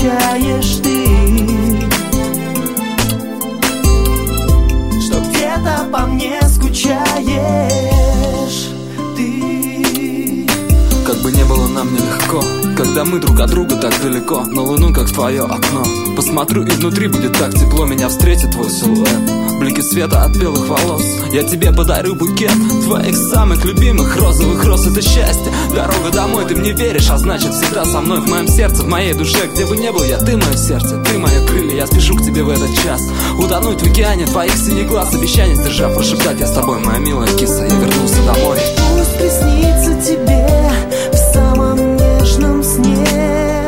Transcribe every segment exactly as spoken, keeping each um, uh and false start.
скучаешь ты, что где-то по мне скучаешь ты. Как бы не было нам нелегко, когда мы друг от друга так далеко, на луну, как в твое окно. Посмотрю, и внутри будет так тепло, меня встретит твой силуэт, блики света от белых волос. Я тебе подарю букет твоих самых любимых розовых роз. Это счастье, дорога домой, ты мне веришь, а значит всегда со мной. В моем сердце, в моей душе, где бы ни был я, ты мое сердце, ты мои крылья. Я спешу к тебе в этот час, утонуть в океане твоих синих глаз. Обещание сдержав, прошептать я с тобой, моя милая киса, я вернулся домой. Пусть приснится тебе в самом нежном сне,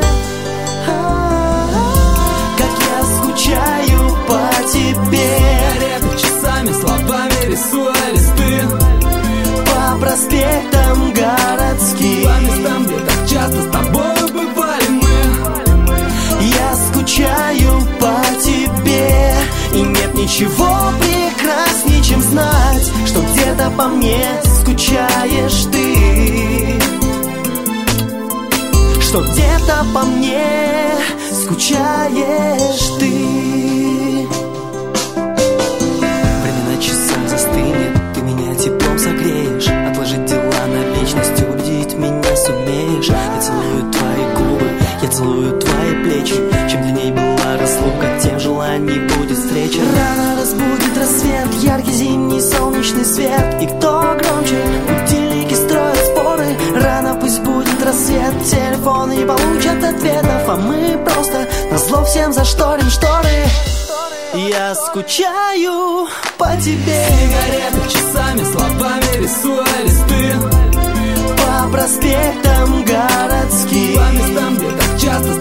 как я скучаю по тебе. Сигареты часами, словами рисуя листы По проспектам городским, по местам, где так часто с тобой бывали мы. я скучаю по тебе. И нет ничего прекраснее, чем знать, что где-то по мне скучаешь ты, что где-то по мне скучаешь ты. Время на часах застынет, ты меня теплом согреешь. Отложить дела на вечность, увидеть меня сумеешь. Я целую твои губы, я целую твои плечи. Чем длинней была разлука, тем желаний будет встреча. Рано разбудит рассвет, яркий зимний солнечный свет. И кто громче, будильники строят споры. Рано пусть будет рассвет, телефоны не получат ответов, а мы просто назло всем зашторим шторы. Я скучаю по тебе. Сигареты часами, словами рисуя листы По проспектам городским, по местам, где так часто с